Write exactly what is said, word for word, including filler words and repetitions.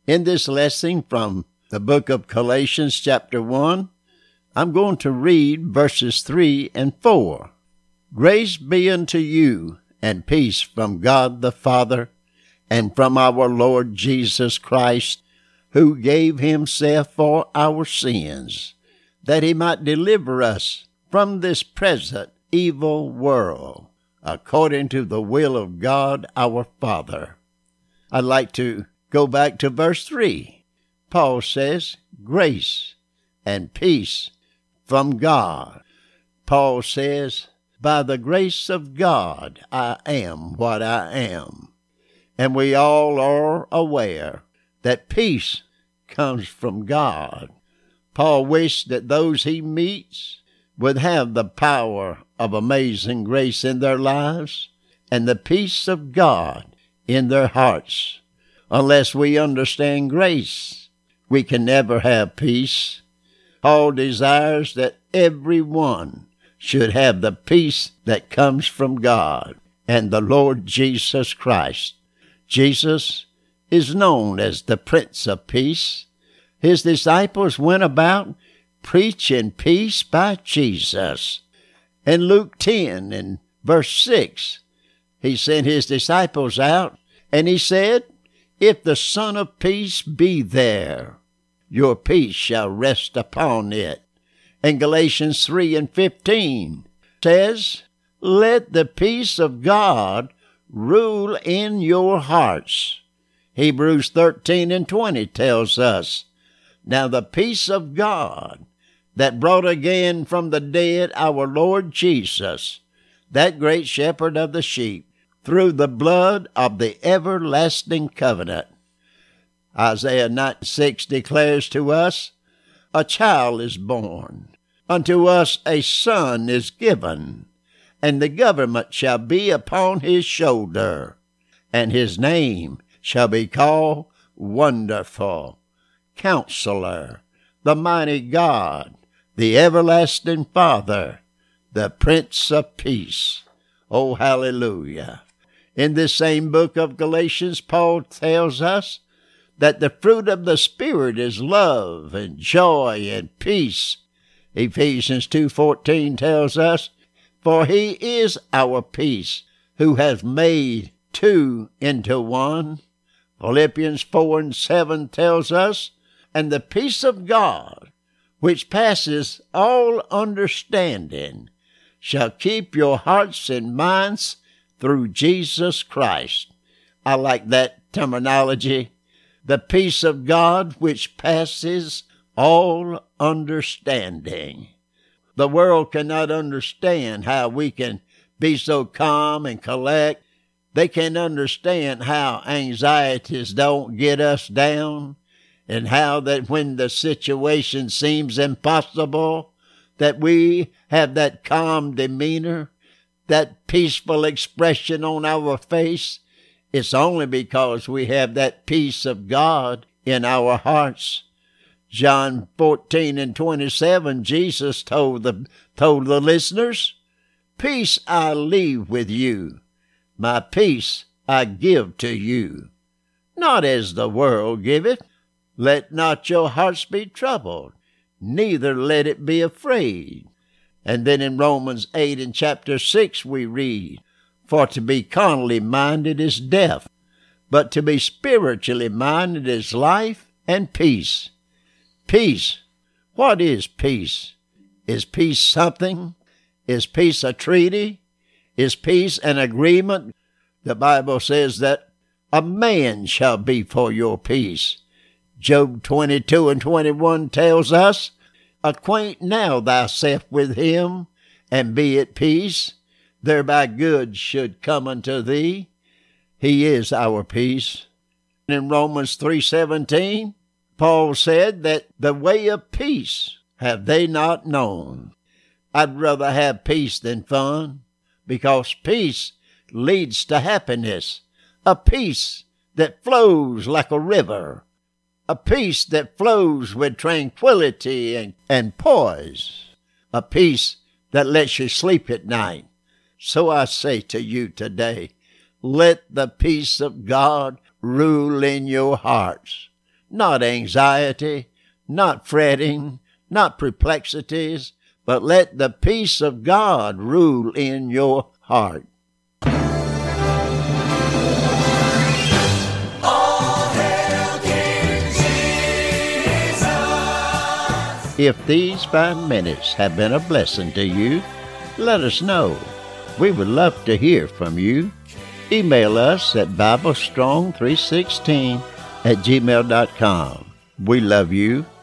In this lesson from the book of Galatians chapter one, I'm going to read verses three and four. Grace be unto you and peace from God the Father and from our Lord Jesus Christ, who gave himself for our sins, that he might deliver us from this present evil world, according to the will of God our Father. I'd like to go back to verse three. Paul says, grace and peace from God. Paul says, by the grace of God, I am what I am. And we all are aware that peace comes from God. Paul wished that those he meets would have the power of amazing grace in their lives and the peace of God in their hearts. Unless we understand grace, we can never have peace. Paul desires that everyone should have the peace that comes from God and the Lord Jesus Christ. Jesus is known as the Prince of Peace. His disciples went about preaching peace by Jesus. In Luke ten and verse six, he sent his disciples out, and he said, if the Son of Peace be there, your peace shall rest upon it. And Galatians three and fifteen says, let the peace of God rule in your hearts. Hebrews thirteen and twenty tells us, now the peace of God that brought again from the dead our Lord Jesus, that great shepherd of the sheep, through the blood of the everlasting covenant. Isaiah nine six declares to us, a child is born, unto us a son is given, and the government shall be upon his shoulder, and his name shall be called Wonderful, Counselor, the Mighty God, the Everlasting Father, the Prince of Peace. Oh, hallelujah. In this same book of Galatians, Paul tells us that the fruit of the Spirit is love and joy and peace. Ephesians two fourteen tells us, for he is our peace, who has made two into one. Philippians four and seven tells us, and the peace of God, which passes all understanding, shall keep your hearts and minds through Jesus Christ. I like that terminology. The peace of God which passes all understanding. The world cannot understand how we can be so calm and collect. They can understand how anxieties don't get us down, and how that when the situation seems impossible, that we have that calm demeanor, that peaceful expression on our face. It's only because we have that peace of God in our hearts. John fourteen and twenty-seven, Jesus told the, told the listeners, peace I leave with you, my peace I give to you. Not as the world giveth, let not your hearts be troubled, neither let it be afraid. And then in Romans eight and chapter six we read, for to be carnally minded is death, but to be spiritually minded is life and peace. Peace. What is peace? Is peace something? Is peace a treaty? Is peace an agreement? The Bible says that a man shall be for your peace. Job twenty-two and twenty-one tells us, acquaint now thyself with him, and be at peace, thereby good should come unto thee. He is our peace. In Romans three seventeen, Paul said that the way of peace have they not known. I'd rather have peace than fun, because peace leads to happiness, a peace that flows like a river, a peace that flows with tranquility and, and poise, a peace that lets you sleep at night. So I say to you today, let the peace of God rule in your hearts. not anxiety, not fretting, not perplexities, but let the peace of God rule in your heart. If these five minutes have been a blessing to you, let us know. We would love to hear from you. Email us at bible strong three sixteen at gmail dot com. We love you.